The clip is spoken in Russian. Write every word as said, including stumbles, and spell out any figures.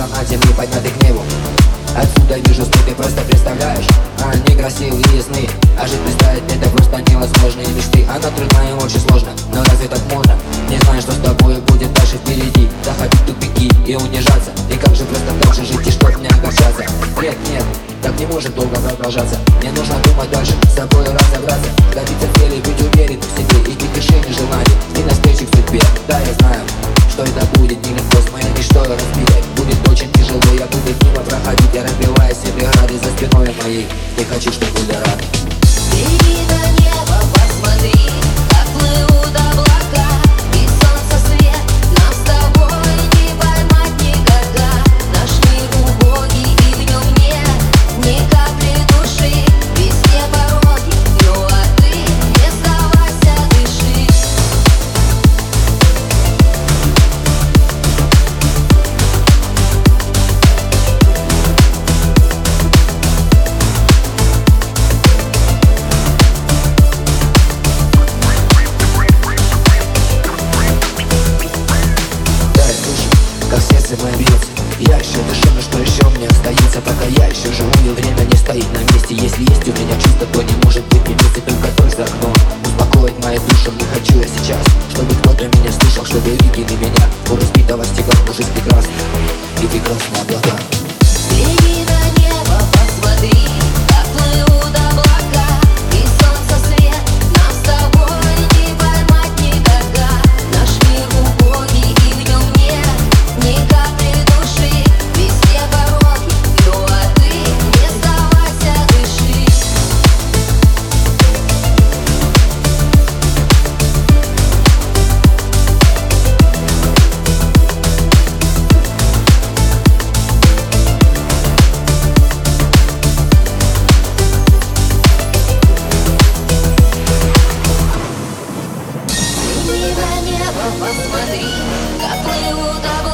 над земли подняты к небу. Отсюда вижу, что ты просто представляешь. Они красивые и ясны, а жить представить это просто невозможные мечты. Она трудна и очень сложно, но разве так можно? Не знаю, что с тобой будет дальше впереди. Заходить в тупики и унижаться. И как же просто так же жить и чтоб не огорчаться? Нет, нет, так не может долго продолжаться. Мне нужно думать дальше, с собой разобраться, добиться цели, быть уверенным в себе и без решений желаний и навстречу к судьбе. Да, я знаю, что это будет нелегко, с моей мечтой разбитой. Будет очень тяжело, я буду мимо проходить. Я разбиваю все преграды за спиной моей. Не хочу, чтобы были рады. Беги на небо, посмотри, как плывут облака, и солнце свет нам с тобой не поймать никогда. Наш мир убогий, и в нем нет ни капли души. Везде пороги, ну а ты не сдавайся, дыши. Как сердце мое бьется, я еще дышу, но что еще мне остается? Пока я еще живу, и время не стоит на месте. Если есть у меня чувство, то не может быть мне вместе только той за окном. Успокоить мою душу не хочу я сейчас, чтобы кто-то меня слышал, чтобы видели меня у разбитого стекла. Жизнь прекрасна и прекрасные облака. Беги на небо, посмотри, как плывут облака, и солнце свет нам с тобой не поймать никогда. Наш мир убогий, и в нем нет ни капли души. Везде пороги, ну а ты не сдавайся, дыши. Беги на небо, посмотри, как плывут облака.